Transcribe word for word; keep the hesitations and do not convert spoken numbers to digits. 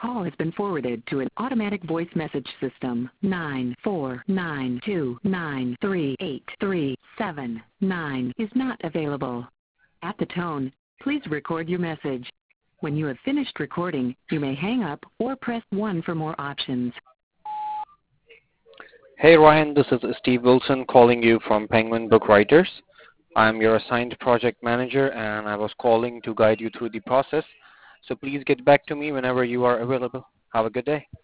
Call has been forwarded to an automatic voice message system. nine four nine two nine three eight three seven nine is not available. At the tone, please record your message. When you have finished recording, you may hang up or press one for more options. Hey Ryan, this is Steve Wilson calling you from Penguin Book Writers. I'm your assigned project manager and I was calling to guide you through the process. So please get back to me whenever you are available. Have a good day.